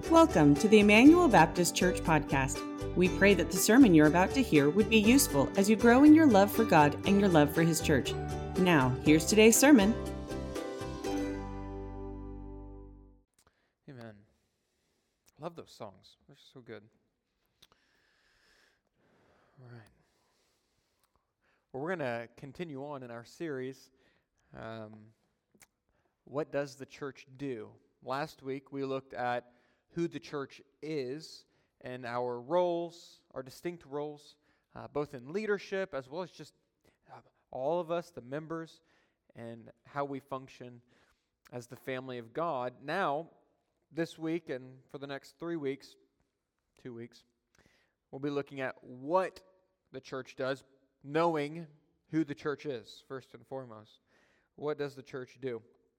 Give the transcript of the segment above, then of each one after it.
Welcome to the Emmanuel Baptist Church podcast. We pray that the sermon you're about to hear would be useful as you grow in your love for God and your love for His church. Now, here's today's sermon. Amen. I love those songs. They're so good. All right. Well, we're going to continue on in our series, What Does the Church Do? Last week, we looked at who the church is and our roles, our distinct roles, both in leadership as well as just all of us, the members, and how we function as the family of God. Now, this week and for the next 2 weeks, we'll be looking at what the church does, knowing who the church is, first and foremost. What does the church do?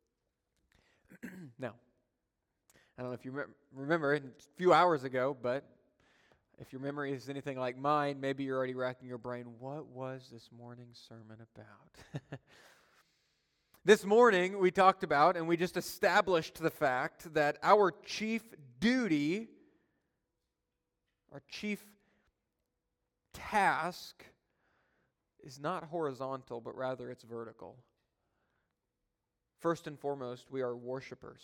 Now, I don't know if you remember a few hours ago, but if your memory is anything like mine, maybe you're already racking your brain. What was this morning's sermon about? This morning, we talked about and we just established the fact that our chief duty, our chief task is not horizontal, but rather it's vertical. First and foremost, we are worshipers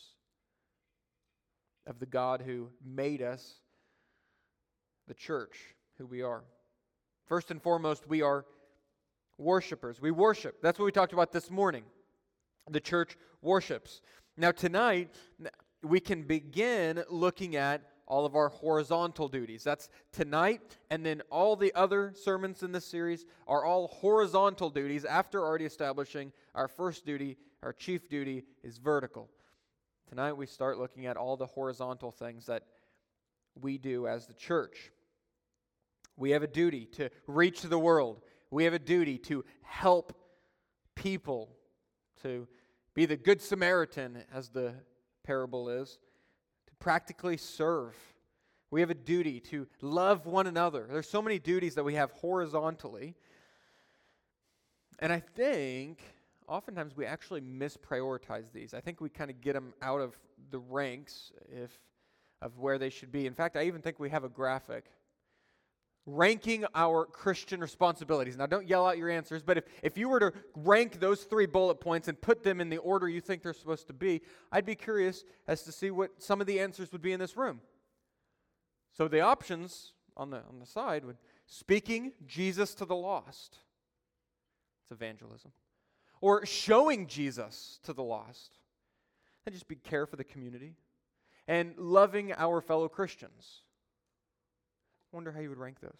of the God who made us, the church, who we are. First and foremost, we are worshipers. We worship. That's what we talked about this morning. The church worships. Now tonight, we can begin looking at all of our horizontal duties. That's tonight, and then all the other sermons in this series are all horizontal duties after already establishing our first duty, our chief duty is vertical. Tonight we start looking at all the horizontal things that we do as the church. We have a duty to reach the world. We have a duty to help people, to be the Good Samaritan, as the parable is, to practically serve. We have a duty to love one another. There's so many duties that we have horizontally. And I think oftentimes we actually misprioritize these. I think we kind of get them out of the ranks of where they should be. In fact, I even think we have a graphic ranking our Christian responsibilities. Now, don't yell out your answers, but if you were to rank those 3 bullet points and put them in the order you think they're supposed to be, I'd be curious as to see what some of the answers would be in this room. So the options on the side would speaking Jesus to the lost. It's evangelism. Or showing Jesus to the lost. And just be care for the community. And loving our fellow Christians. I wonder how you would rank those.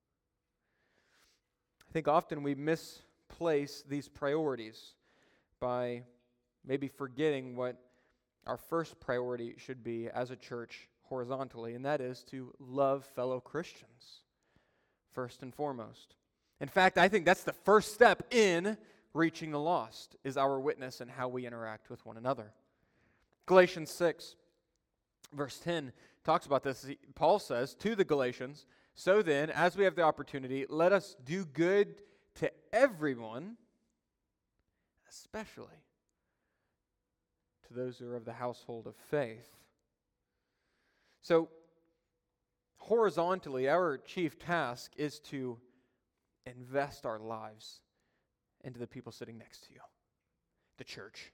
I think often we misplace these priorities by maybe forgetting what our first priority should be as a church horizontally, and that is to love fellow Christians first and foremost. In fact, I think that's the first step in reaching the lost, is our witness and how we interact with one another. Galatians 6, verse 10 talks about this. Paul says to the Galatians, "So then, as we have the opportunity, let us do good to everyone, especially to those who are of the household of faith." So, horizontally, our chief task is to invest our lives into the people sitting next to you, the church.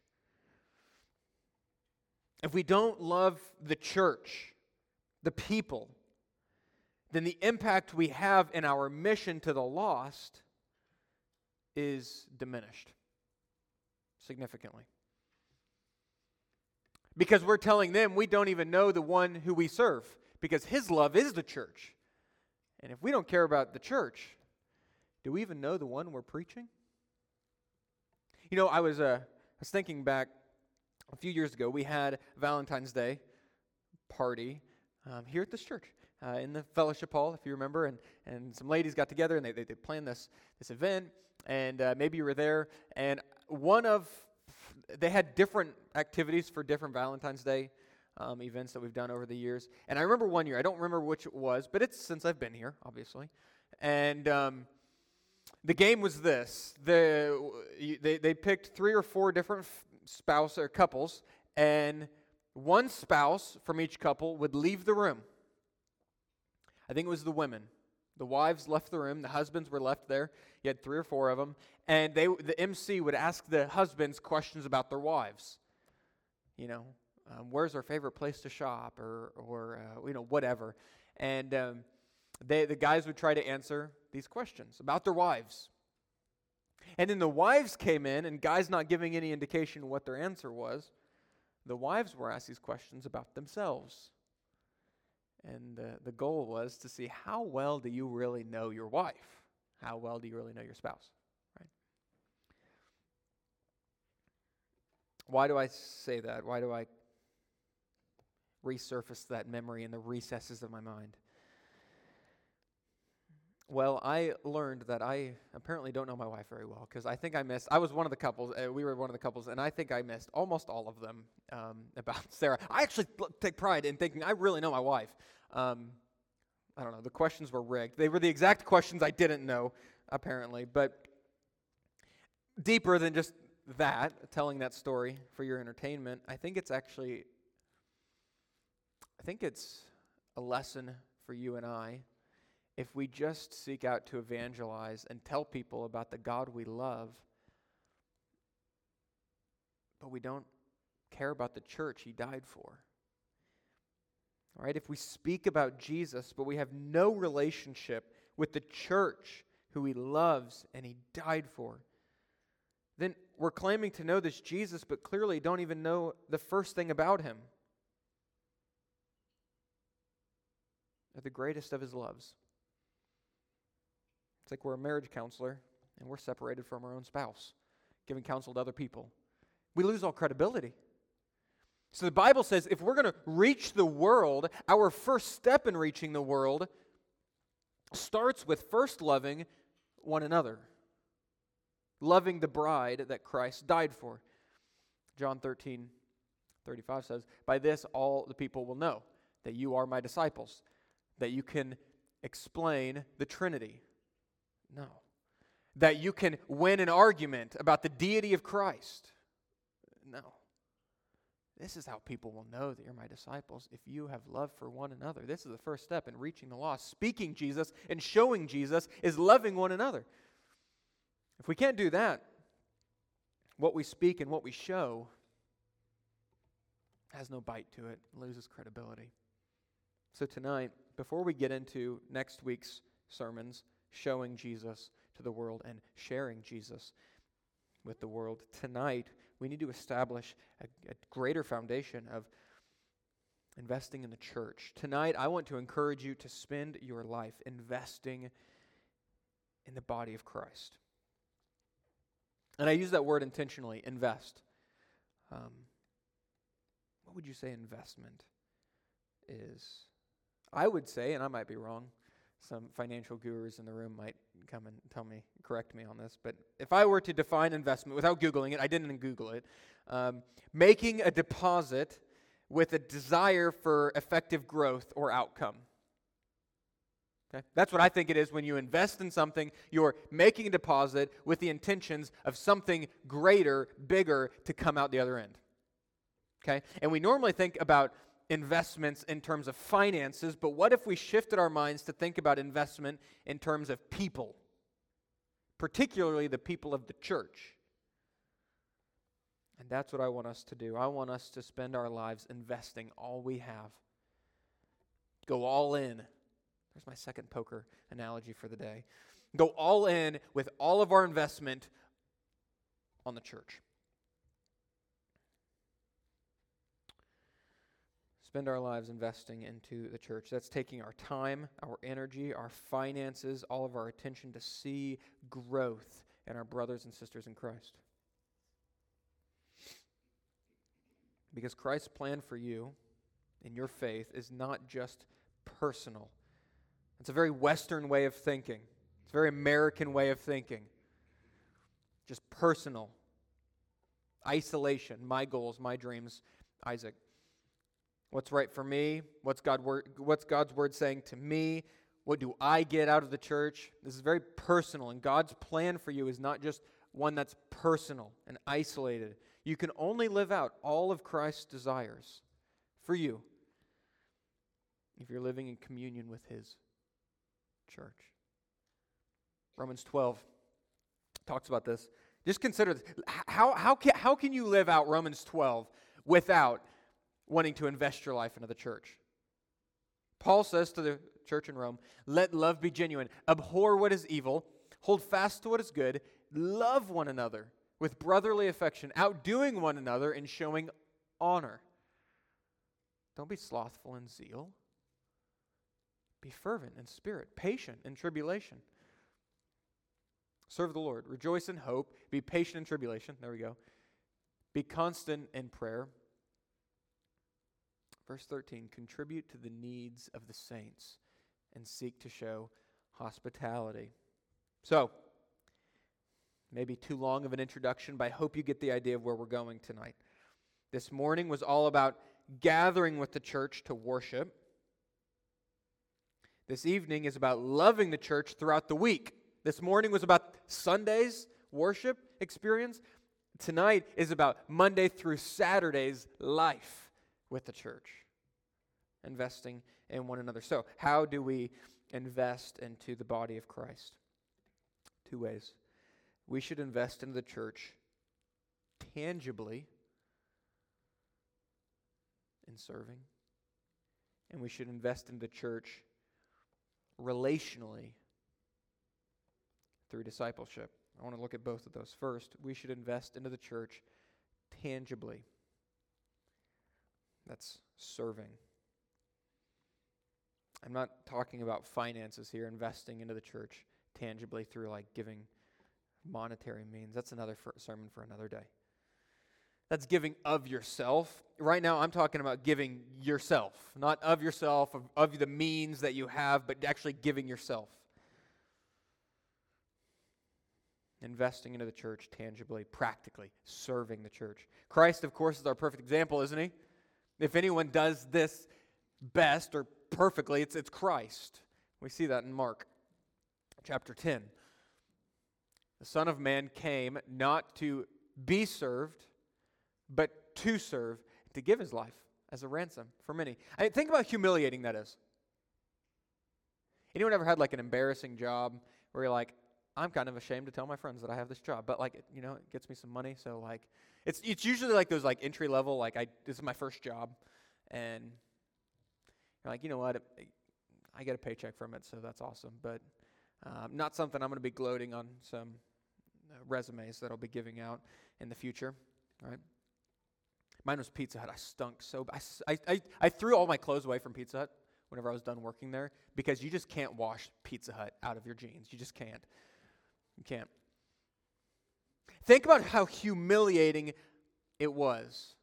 If we don't love the church, the people, then the impact we have in our mission to the lost is diminished significantly. Because we're telling them we don't even know the one who we serve, because His love is the church. And if we don't care about the church, do we even know the one we're preaching? You know, I was thinking back a few years ago. We had Valentine's Day party here at this church in the fellowship hall, if you remember, and some ladies got together and they planned this event, and maybe you were there. And they had different activities for different Valentine's Day events that we've done over the years. And I remember one year, I don't remember which it was, but it's since I've been here, obviously. And the game was this. They picked 3 or 4 different spouse or couples, and one spouse from each couple would leave the room. I think it was the women. The wives left the room. The husbands were left there. You had 3 or 4 of them. And the MC would ask the husbands questions about their wives. Where's our favorite place to shop or whatever. And the guys would try to answer these questions about their wives. And then the wives came in, and guys not giving any indication what their answer was, the wives were asked these questions about themselves. And the goal was to see, how well do you really know your wife? How well do you really know your spouse? Right? Why do I say that? Why do I resurface that memory in the recesses of my mind? Well, I learned that I apparently don't know my wife very well, because I think I was one of the couples, we were one of the couples, and I think I missed almost all of them about Sarah. I actually take pride in thinking I really know my wife. I don't know, the questions were rigged. They were the exact questions I didn't know, apparently, but deeper than just that, telling that story for your entertainment, I think it's a lesson for you and I if we just seek out to evangelize and tell people about the God we love, but we don't care about the church He died for. All right, if we speak about Jesus, but we have no relationship with the church who He loves and He died for, then we're claiming to know this Jesus, but clearly don't even know the first thing about Him, or the greatest of His loves. It's like we're a marriage counselor, and we're separated from our own spouse, giving counsel to other people. We lose all credibility. So the Bible says if we're going to reach the world, our first step in reaching the world starts with first loving one another, loving the bride that Christ died for. John 13:35 says, "By this all the people will know that you are my disciples, that you can explain the Trinity." No. That you can win an argument about the deity of Christ. No. This is how people will know that you're my disciples, if you have love for one another. This is the first step in reaching the lost. Speaking Jesus and showing Jesus is loving one another. If we can't do that, what we speak and what we show has no bite to it, loses credibility. So tonight, before we get into next week's sermons, showing Jesus to the world and sharing Jesus with the world, tonight we need to establish a greater foundation of investing in the church. Tonight I want to encourage you to spend your life investing in the body of Christ. And I use that word intentionally, invest. What would you say investment is? I would say, and I might be wrong, some financial gurus in the room might come and correct me on this, but if I were to define investment without Googling it, I didn't Google it, making a deposit with a desire for effective growth or outcome. Okay? That's what I think it is when you invest in something. You're making a deposit with the intentions of something greater, bigger to come out the other end. Okay? And we normally think about investments in terms of finances, but what if we shifted our minds to think about investment in terms of people, particularly the people of the church? And that's what I want us to do. I want us to spend our lives investing all we have. Go all in. There's my second poker analogy for the day. Go all in with all of our investment on the church. Spend our lives investing into the church. That's taking our time, our energy, our finances, all of our attention to see growth in our brothers and sisters in Christ. Because Christ's plan for you in your faith is not just personal. It's a very Western way of thinking. It's a very American way of thinking. Just personal. Isolation. My goals, my dreams. Isaac. What's right for me? What's God's word saying to me? What do I get out of the church? This is very personal, and God's plan for you is not just one that's personal and isolated. You can only live out all of Christ's desires for you if you're living in communion with His church. Romans 12 talks about this. Just consider this. How can you live out Romans 12 without wanting to invest your life into the church? Paul says to the church in Rome, let love be genuine. Abhor what is evil. Hold fast to what is good. Love one another with brotherly affection, outdoing one another in showing honor. Don't be slothful in zeal. Be fervent in spirit, patient in tribulation. Serve the Lord. Rejoice in hope. Be patient in tribulation. There we go. Be constant in prayer. Verse 13, contribute to the needs of the saints and seek to show hospitality. So, maybe too long of an introduction, but I hope you get the idea of where we're going tonight. This morning was all about gathering with the church to worship. This evening is about loving the church throughout the week. This morning was about Sunday's worship experience. Tonight is about Monday through Saturday's life with the church, investing in one another. So, how do we invest into the body of Christ? Two ways. We should invest into the church tangibly in serving, and we should invest in the church relationally through discipleship. I want to look at both of those. First, we should invest into the church tangibly. That's serving. I'm not talking about finances here, investing into the church tangibly through like giving monetary means. That's another sermon for another day. That's giving of yourself. Right now I'm talking about giving yourself, not of yourself, of the means that you have, but actually giving yourself. Investing into the church tangibly, practically, serving the church. Christ, of course, is our perfect example, isn't He? If anyone does this best or perfectly, it's Christ. We see that in Mark chapter 10. The Son of Man came not to be served, but to serve, to give His life as a ransom for many. I mean, think about how humiliating that is. Anyone ever had like an embarrassing job where you're like, I'm kind of ashamed to tell my friends that I have this job, but like, it gets me some money, so like, it's usually like those like entry level, like this is my first job, and you're like, you know what, I get a paycheck from it, so that's awesome, but not something I'm going to be gloating on some resumes that I'll be giving out in the future, right? Mine was Pizza Hut. I stunk so bad. I threw all my clothes away from Pizza Hut whenever I was done working there because you just can't wash Pizza Hut out of your jeans. You just can't. You can't. Think about how humiliating it was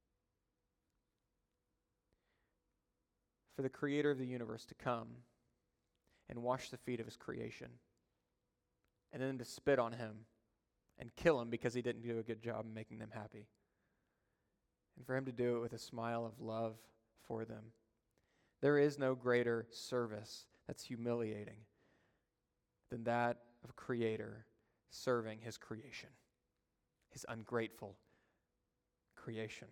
for the creator of the universe to come and wash the feet of His creation and then to spit on Him and kill Him because He didn't do a good job in making them happy. And for Him to do it with a smile of love for them. There is no greater service that's humiliating than that of a creator serving His creation, His ungrateful creation.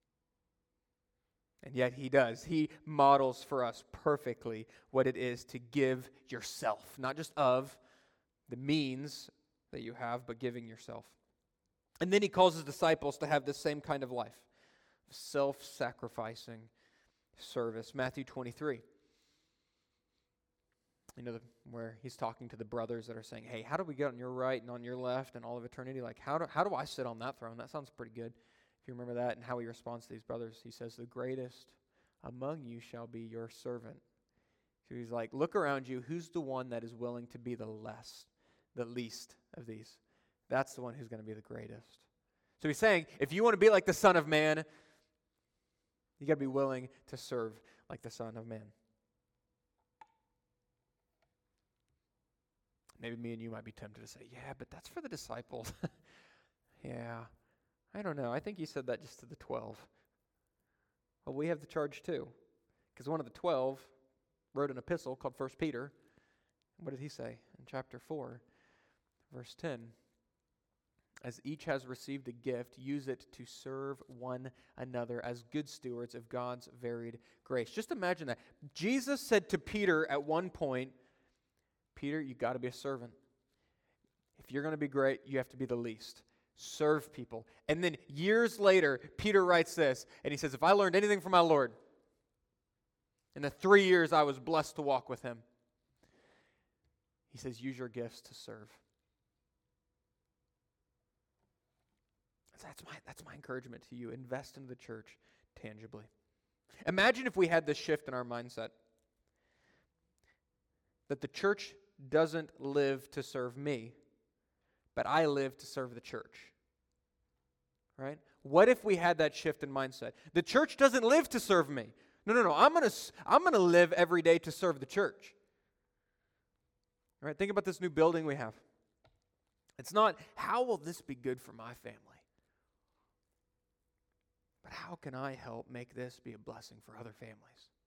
And yet He does. He models for us perfectly what it is to give yourself, not just of the means that you have, but giving yourself. And then He calls His disciples to have this same kind of life, self-sacrificing service. Matthew 23. Where He's talking to the brothers that are saying, hey, how do we get on your right and on your left and all of eternity? Like, how do I sit on that throne? That sounds pretty good. If you remember that and how He responds to these brothers, He says, the greatest among you shall be your servant. So He's like, look around you. Who's the one that is willing to be the least of these? That's the one who's going to be the greatest. So He's saying, if you want to be like the Son of Man, you got to be willing to serve like the Son of Man. Maybe me and you might be tempted to say, yeah, but that's for the disciples. Yeah, I don't know. I think He said that just to the 12. Well, we have the charge too. Because one of the 12 wrote an epistle called 1 Peter. What did he say in chapter 4, verse 10? as each has received a gift, use it to serve one another as good stewards of God's varied grace. Just imagine that. Jesus said to Peter at one point, Peter, you got to be a servant. If you're going to be great, you have to be the least. Serve people. And then years later, Peter writes this, and he says, if I learned anything from my Lord, in the 3 years I was blessed to walk with him, he says, use your gifts to serve. That's my encouragement to you. Invest in the church tangibly. Imagine if we had this shift in our mindset, that the church doesn't live to serve me, but I live to serve the church. Right? What if we had that shift in mindset? The church doesn't live to serve me. No. I'm gonna live every day to serve the church. All right? Think about this new building we have. It's not, how will this be good for my family? But how can I help make this be a blessing for other families?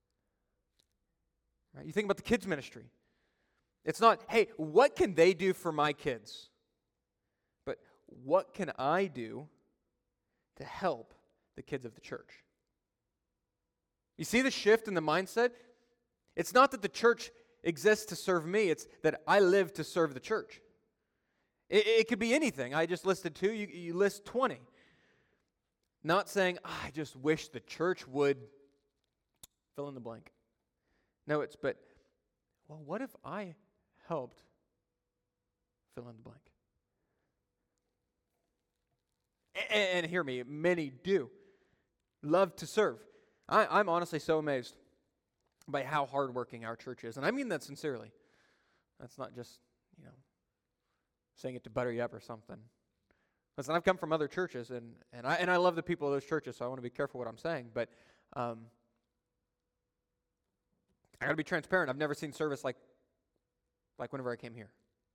Right? You think about the kids ministry. It's not, hey, what can they do for my kids? But what can I do to help the kids of the church? You see the shift in the mindset? It's not that the church exists to serve me, it's that I live to serve the church. It could be anything. I just listed 2, you list 20. Not saying, I just wish the church would fill in the blank. No, but what if I helped fill in the blank? And hear me, many do love to serve. I'm honestly so amazed by how hardworking our church is. And I mean that sincerely. That's not just, saying it to butter you up or something. Listen, I've come from other churches, and I love the people of those churches, so I want to be careful what I'm saying. But I got to be transparent. I've never seen service like whenever I came here.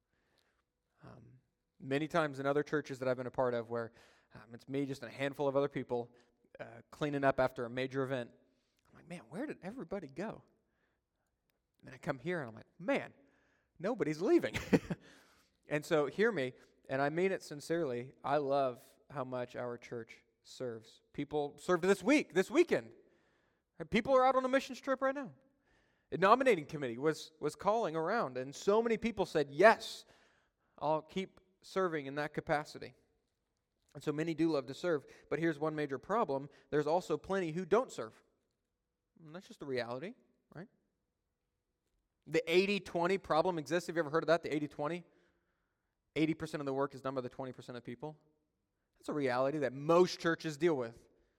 Many times in other churches that I've been a part of where it's me, just a handful of other people, cleaning up after a major event. I'm like, man, where did everybody go? And then I come here, and I'm like, man, nobody's leaving. And so hear me, and I mean it sincerely. I love how much our church serves. People served this weekend. People are out on a missions trip right now. A nominating committee was calling around, and so many people said, yes, I'll keep serving in that capacity. And so many do love to serve, but here's one major problem. There's also plenty who don't serve. And that's just the reality, right? The 80-20 problem exists. Have you ever heard of that, the 80-20? 80% of the work is done by the 20% of people. That's a reality that most churches deal with.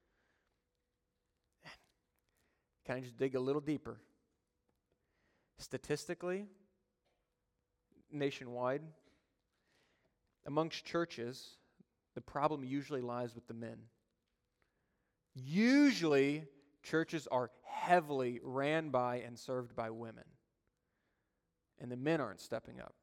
Can I just dig a little deeper? Statistically, nationwide, amongst churches, the problem usually lies with the men. Usually, churches are heavily ran by and served by women. And the men aren't stepping up.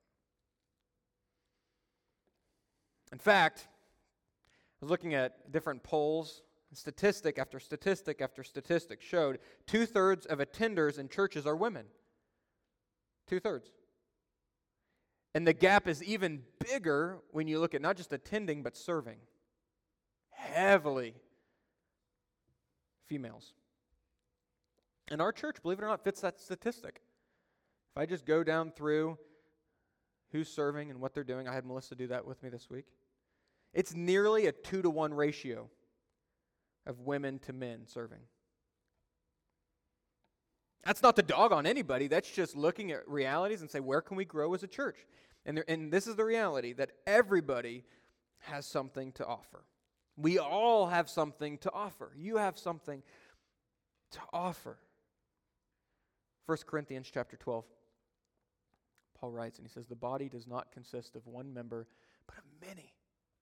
In fact, I was looking at different polls. Statistic after statistic after statistic showed 2/3 of attenders in churches are women. 2/3. And the gap is even bigger when you look at not just attending, but serving. Heavily females. And our church, believe it or not, fits that statistic. If I just go down through who's serving and what they're doing, I had Melissa do that with me this week. It's nearly a 2-to-1 ratio of women to men serving. That's not to dog on anybody. That's just looking at realities and say, where can we grow as a church? And this is the reality, that everybody has something to offer. We all have something to offer. You have something to offer. 1 Corinthians chapter 12. Paul writes, and he says, the body does not consist of one member, but of many.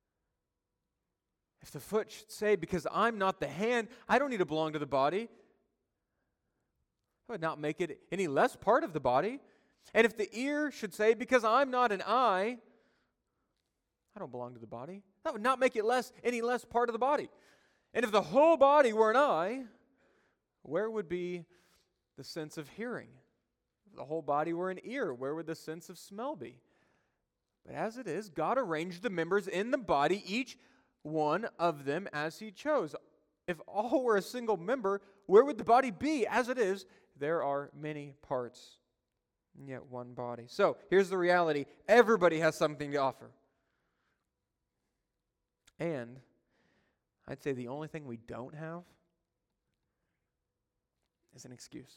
If the foot should say, because I'm not the hand, I don't need to belong to the body, that would not make it any less part of the body. And if the ear should say, because I'm not an eye, I don't belong to the body, that would not make it any less part of the body. And if the whole body were an eye, where would be the sense of hearing? If the whole body were an ear, where would the sense of smell be? But as it is, God arranged the members in the body, each one of them as He chose. If all were a single member, where would the body be? As it is, there are many parts, and yet one body. So, here's the reality. Everybody has something to offer. And I'd say the only thing we don't have is an excuse.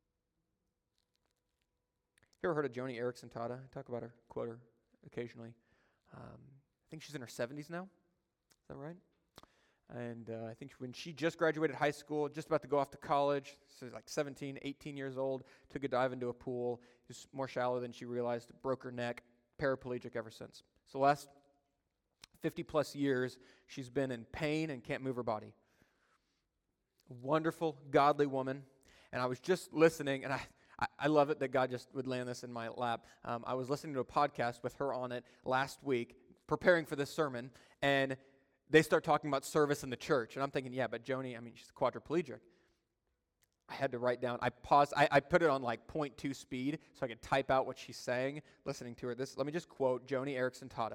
You ever heard of Joni Eareckson Tada? I talk about her, quote her occasionally. I think she's in her 70s now. Is that right? And I think when she just graduated high school, just about to go off to college, so like 17, 18 years old, took a dive into a pool. It was more shallow than she realized, broke her neck, paraplegic ever since. So the last 50 plus years, she's been in pain and can't move her body. Wonderful, godly woman. And I was just listening, and I love it that God just would land this in my lap. I was listening to a podcast with her on it last week, preparing for this sermon, and they start talking about service in the church. And I'm thinking, yeah, but Joni, I mean, she's quadriplegic. I had to write down, I paused, I put it on like 0.2 speed so I could type out what she's saying, listening to her. Let me just quote Joni Eareckson Tada.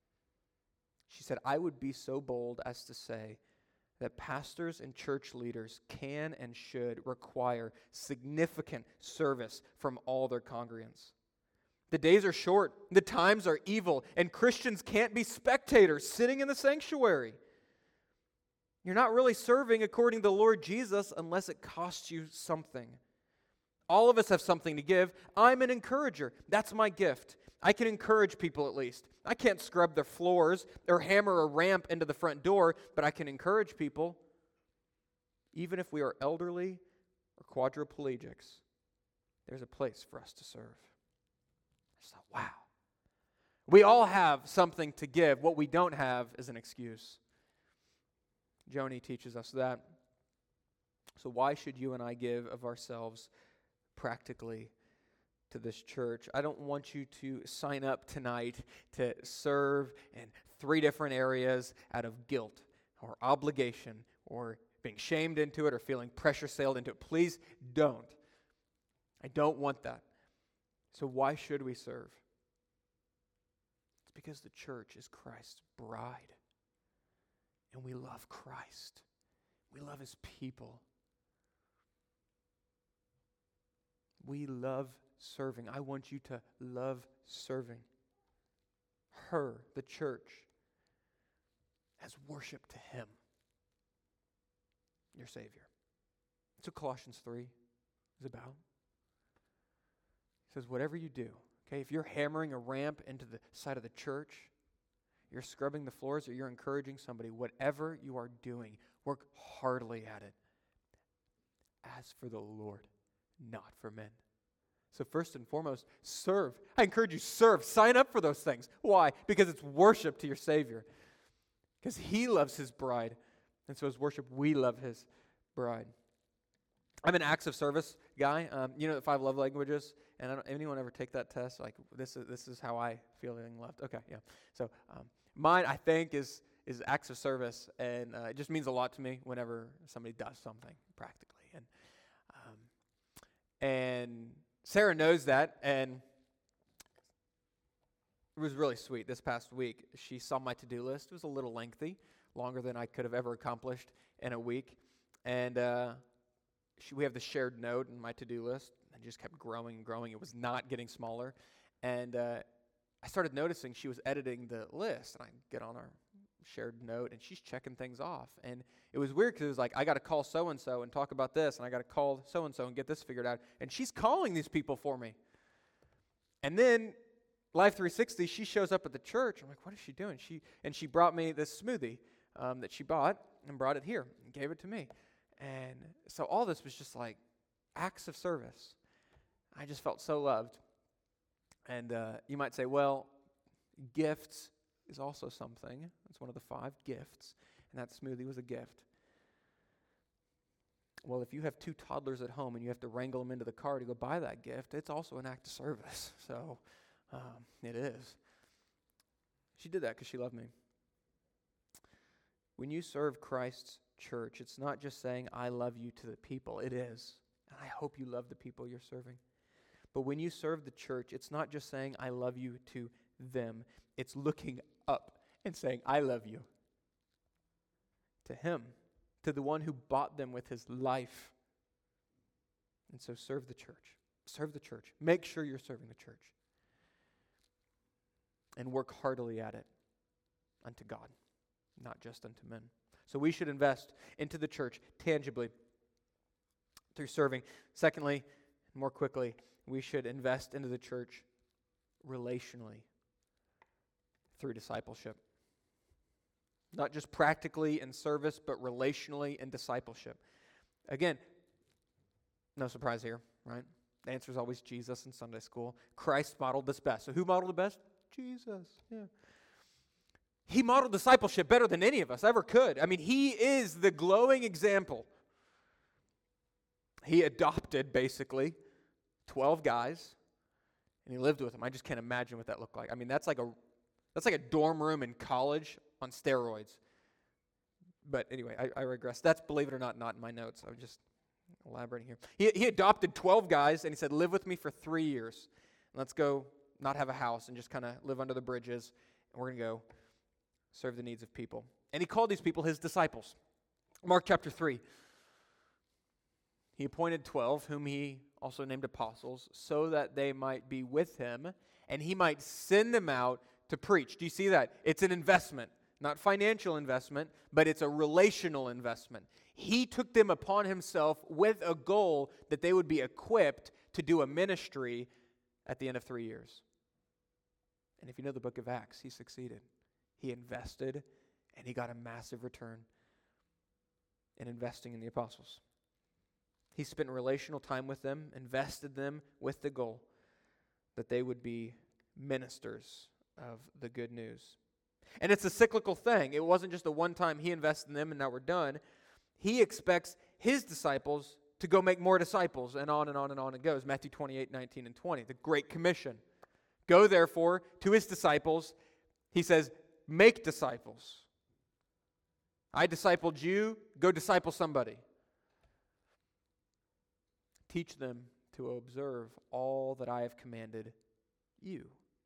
She said, "I would be so bold as to say that pastors and church leaders can and should require significant service from all their congregants. The days are short, the times are evil, and Christians can't be spectators sitting in the sanctuary. You're not really serving according to the Lord Jesus unless it costs you something. All of us have something to give. I'm an encourager. That's my gift. I can encourage people at least. I can't scrub their floors or hammer a ramp into the front door, but I can encourage people. Even if we are elderly or quadriplegics, there's a place for us to serve." I just thought, wow. We all have something to give. What we don't have is an excuse. Joni teaches us that. So why should you and I give of ourselves practically to this church? I don't want you to sign up tonight to serve in 3 different areas out of guilt or obligation or being shamed into it or feeling pressure sailed into it. Please don't. I don't want that. So why should we serve? It's because the church is Christ's bride. And we love Christ. We love His people. We love serving. I want you to love serving her, the church, as worship to Him, your Savior. That's what Colossians 3 is about. It says, whatever you do, okay, if you're hammering a ramp into the side of the church, you're scrubbing the floors, or you're encouraging somebody, whatever you are doing, work heartily at it, as for the Lord, not for men. So first and foremost, serve. I encourage you, serve. Sign up for those things. Why? Because it's worship to your Savior. Because He loves His bride. And so as worship, we love His bride. I'm an acts of service guy. You know the 5 love languages? And anyone ever take that test? Like, this is how I feel being loved. Okay, yeah. So mine, I think, is acts of service. And it just means a lot to me whenever somebody does something practically. And Sarah knows that, and it was really sweet. This past week, she saw my to-do list. It was a little lengthy, longer than I could have ever accomplished in a week. And we have the shared note in my to-do list. It just kept growing and growing. It was not getting smaller. And I started noticing she was editing the list. And I get on our shared note, and she's checking things off. And it was weird because it was like, I got to call so-and-so and talk about this, and I got to call so-and-so and get this figured out. And she's calling these people for me. And then Life 360, she shows up at the church. I'm like, what is she doing? She brought me this smoothie that she bought and brought it here and gave it to me. And so all this was just like acts of service. I just felt so loved. And you might say, well, gifts is also something. It's one of the 5 gifts. And that smoothie was a gift. Well, if you have 2 toddlers at home and you have to wrangle them into the car to go buy that gift, it's also an act of service. So it is. She did that because she loved me. When you serve Christ's church, it's not just saying, I love you to the people. It is. And I hope you love the people you're serving. But when you serve the church, it's not just saying, I love you to them. It's looking up and saying, I love you. To him, to the one who bought them with his life. And so serve the church. Serve the church. Make sure you're serving the church. And work heartily at it unto God, not just unto men. So we should invest into the church tangibly through serving. Secondly, more quickly, we should invest into the church relationally through discipleship. Not just practically in service, but relationally in discipleship. Again, no surprise here, right? The answer is always Jesus in Sunday school. Christ modeled this best. So who modeled it best? Jesus, yeah. He modeled discipleship better than any of us ever could. I mean, he is the glowing example. He adopted, basically, 12 guys, and he lived with them. I just can't imagine what that looked like. I mean, that's like a dorm room in college on steroids. But anyway, I regress. That's, believe it or not in my notes. I'm just elaborating here. He adopted 12 guys, and he said, live with me for 3 years. Let's go not have a house and just kind of live under the bridges, and we're going to go serve the needs of people. And he called these people his disciples. Mark chapter 3. He appointed 12, whom he also named apostles, so that they might be with him, and he might send them out to preach. Do you see that? It's an investment, not financial investment, but it's a relational investment. He took them upon himself with a goal that they would be equipped to do a ministry at the end of 3 years. And if you know the book of Acts, he succeeded. He invested, and he got a massive return in investing in the apostles. He spent relational time with them, invested them with the goal that they would be ministers of the good news. And it's a cyclical thing. It wasn't just a one-time he invested in them and now we're done. He expects his disciples to go make more disciples, and on and on and on it goes. Matthew 28, 19, and 20, the Great Commission. Go, therefore, to his disciples. He says, make disciples. I discipled you. Go disciple somebody. Teach them to observe all that I have commanded you.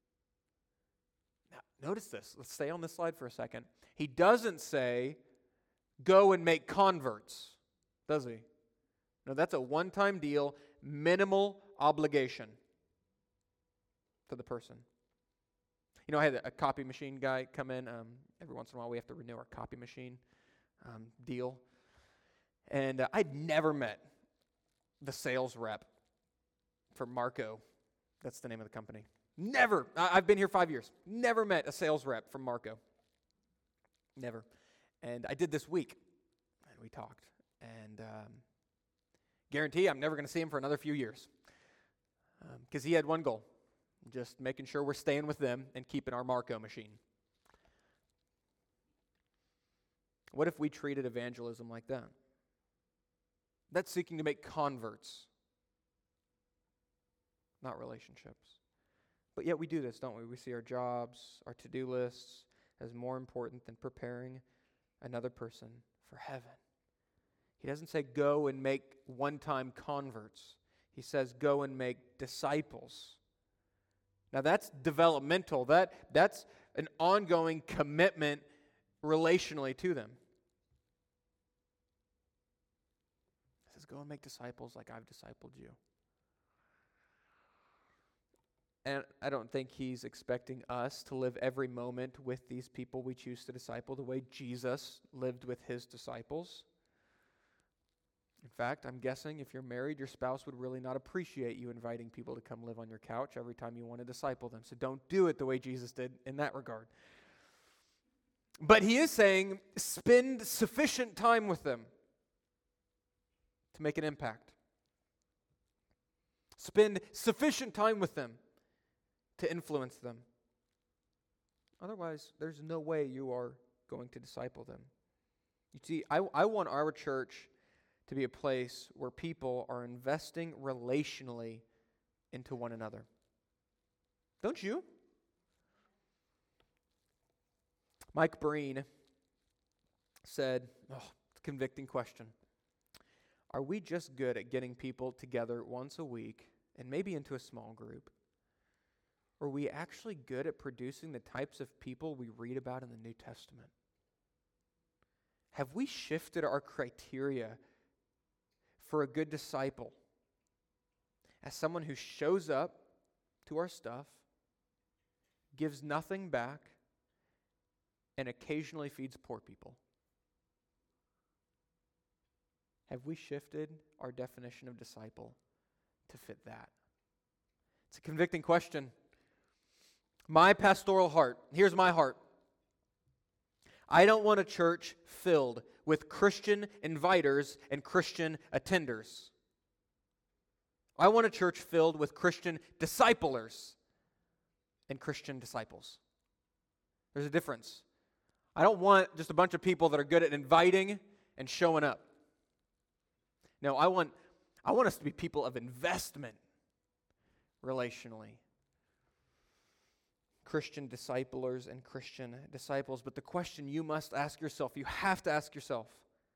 Now, notice this. Let's stay on this slide for a second. He doesn't say, go and make converts, does he? No, that's a one-time deal, minimal obligation for the person. You know, I had a copy machine guy come in. Every once in a while we have to renew our copy machine deal. And I'd never met the sales rep for Marco. That's the name of the company. Never. I've been here 5 years. Never met a sales rep from Marco. Never. And I did this week. And we talked. And guarantee I'm never going to see him for another few years. Because he had one goal. Just making sure we're staying with them and keeping our Marco machine. What if we treated evangelism like that? That's seeking to make converts, not relationships. But yet we do this, don't we? We see our jobs, our to-do lists as more important than preparing another person for heaven. He doesn't say go and make one-time converts. He says go and make disciples. Now that's developmental. That's an ongoing commitment relationally to them. He says go and make disciples like I've discipled you. And I don't think he's expecting us to live every moment with these people we choose to disciple the way Jesus lived with his disciples. In fact, I'm guessing if you're married, your spouse would really not appreciate you inviting people to come live on your couch every time you want to disciple them. So don't do it the way Jesus did in that regard. But he is saying, spend sufficient time with them to make an impact. Spend sufficient time with them to influence them. Otherwise, there's no way you are going to disciple them. You see, I want our church to be a place where people are investing relationally into one another. Don't you? Mike Breen said, convicting question. Are we just good at getting people together once a week and maybe into a small group? are we actually good at producing the types of people we read about in the New Testament? Have we shifted our criteria for a good disciple as someone who shows up to our stuff, gives nothing back, and occasionally feeds poor people? Have we shifted our definition of disciple to fit that? It's a convicting question. My pastoral heart, here's my heart. I don't want a church filled with Christian inviters and Christian attenders. I want a church filled with Christian disciplers and Christian disciples. There's a difference. I don't want just a bunch of people that are good at inviting and showing up. No, I want us to be people of investment relationally. Christian disciplers and Christian disciples. But the question you must ask yourself, you have to ask yourself,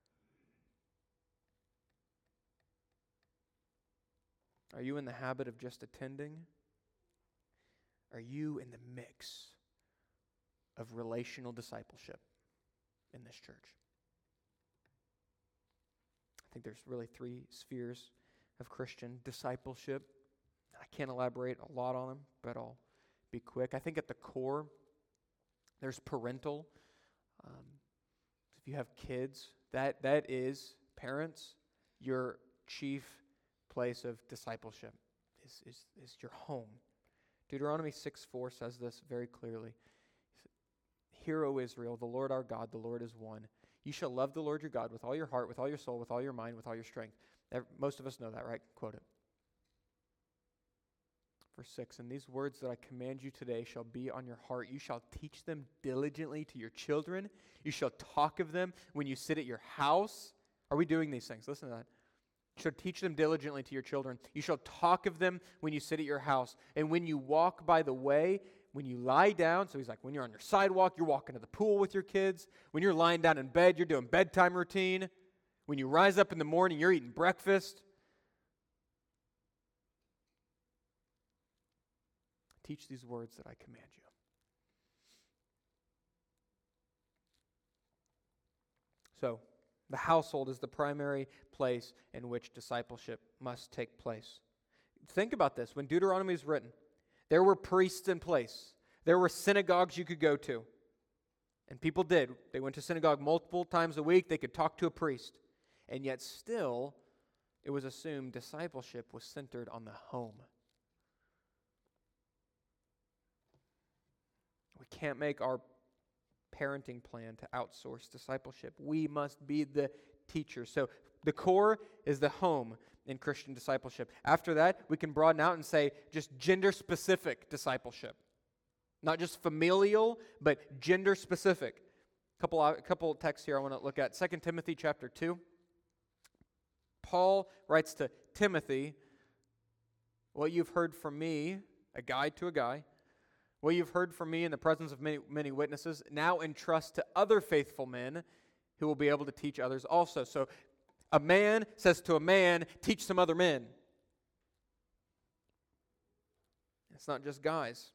are you in the habit of just attending? Are you in the mix of relational discipleship in this church? I think there's really 3 spheres of Christian discipleship. I can't elaborate a lot on them, but I'll be quick. I think at the core, there's parental. If you have kids, that is, parents, your chief place of discipleship is your home. Deuteronomy 6:4 says this very clearly. Hear, O Israel, the Lord our God, the Lord is one. You shall love the Lord your God with all your heart, with all your soul, with all your mind, with all your strength. Most of us know that, right? Quote it. Verse 6, and these words that I command you today shall be on your heart. You shall teach them diligently to your children. You shall talk of them when you sit at your house. Are we doing these things? Listen to that. You shall teach them diligently to your children. You shall talk of them when you sit at your house. And when you walk by the way, when you lie down, so he's like, when you're on your sidewalk, you're walking to the pool with your kids. When you're lying down in bed, you're doing bedtime routine. When you rise up in the morning, you're eating breakfast. Teach these words that I command you. So, the household is the primary place in which discipleship must take place. Think about this. When Deuteronomy was written, there were priests in place. There were synagogues you could go to. And people did. They went to synagogue multiple times a week. They could talk to a priest. And yet still, it was assumed discipleship was centered on the home. We can't make our parenting plan to outsource discipleship. We must be the teacher. So the core is the home in Christian discipleship. After that, we can broaden out and say just gender-specific discipleship. Not just familial, but gender-specific. Couple texts here I want to look at. 2 Timothy chapter 2. Paul writes to Timothy, what you've heard from me, a guide to a guy, what you've heard from me in the presence of many witnesses, now entrust to other faithful men who will be able to teach others also. So a man says to a man, teach some other men. It's not just guys.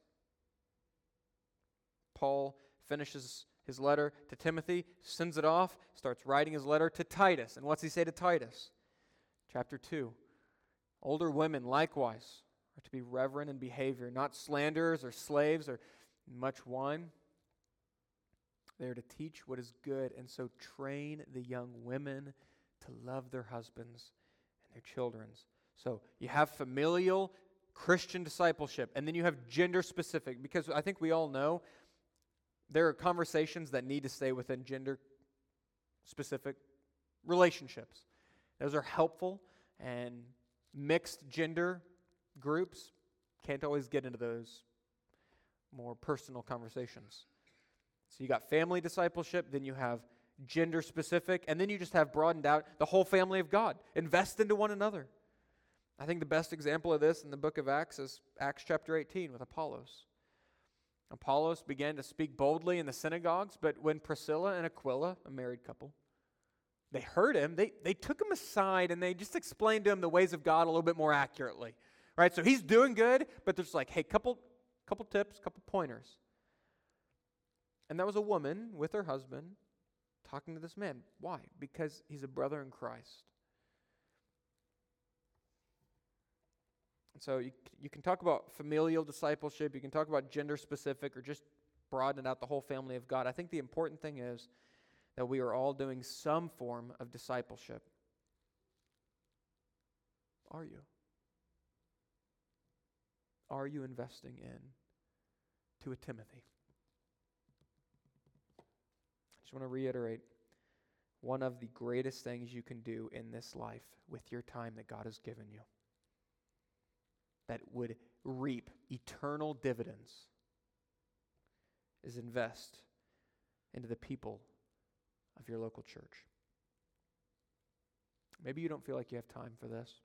Paul finishes his letter to Timothy, sends it off, starts writing his letter to Titus. And what's he say to Titus? Chapter 2. Older women likewise are to be reverent in behavior, not slanderers or slaves or much wine. They are to teach what is good, and so train the young women to love their husbands and their children. So you have familial Christian discipleship, and then you have gender-specific, because I think we all know there are conversations that need to stay within gender-specific relationships. Those are helpful, and mixed gender groups can't always get into those more personal conversations. So you got family discipleship, then you have gender-specific, and then you just have broadened out the whole family of God. Invest into one another. I think the best example of this in the book of Acts is Acts chapter 18 with Apollos. Apollos began to speak boldly in the synagogues, but when Priscilla and Aquila, a married couple, they heard him, they took him aside and they just explained to him the ways of God a little bit more accurately. Right? So he's doing good, but there's like, hey, couple A couple tips, a couple pointers. And that was a woman with her husband talking to this man. Why? Because he's a brother in Christ. And so you can talk about familial discipleship, you can talk about gender specific, or just broaden out the whole family of God. I think the important thing is that we are all doing some form of discipleship. Are you? Are you investing in to a Timothy? I just want to reiterate, one of the greatest things you can do in this life with your time that God has given you, that would reap eternal dividends, is invest into the people of your local church. Maybe you don't feel like you have time for this.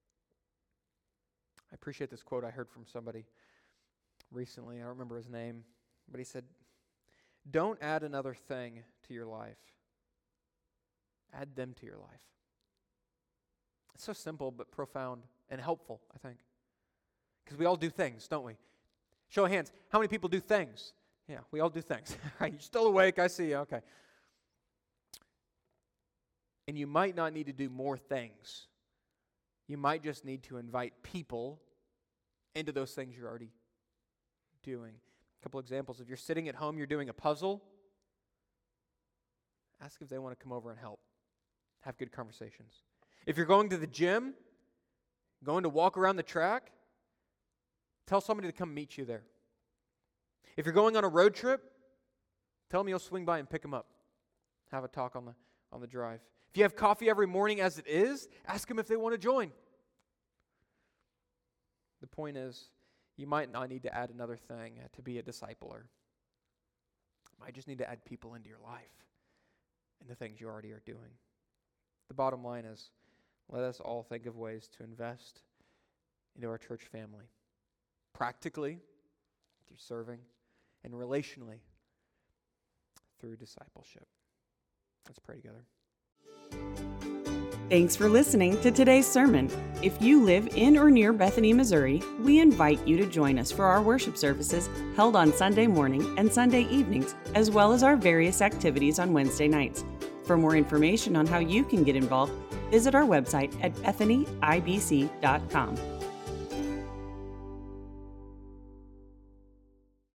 I appreciate this quote I heard from somebody recently. I don't remember his name, but he said, "Don't add another thing to your life. Add them to your life." It's so simple but profound and helpful, I think. Because we all do things, don't we? Show of hands. How many people do things? Yeah, we all do things. Right? You're still awake. I see you. Okay. And you might not need to do more things. You might just need to invite people into those things you're already doing. A couple examples. If you're sitting at home, you're doing a puzzle, ask if they want to come over and help. Have good conversations. If you're going to the gym, going to walk around the track, tell somebody to come meet you there. If you're going on a road trip, tell them you'll swing by and pick them up. Have a talk on the drive. If you have coffee every morning as it is, ask them if they want to join. The point is, you might not need to add another thing to be a discipler. You might just need to add people into your life and the things you already are doing. The bottom line is, let us all think of ways to invest into our church family. Practically, through serving, and relationally, through discipleship. Let's pray together. Thanks for listening to today's sermon. If you live in or near Bethany, Missouri, we invite you to join us for our worship services held on Sunday morning and Sunday evenings, as well as our various activities on Wednesday nights. For more information on how you can get involved, visit our website at bethanyibc.com.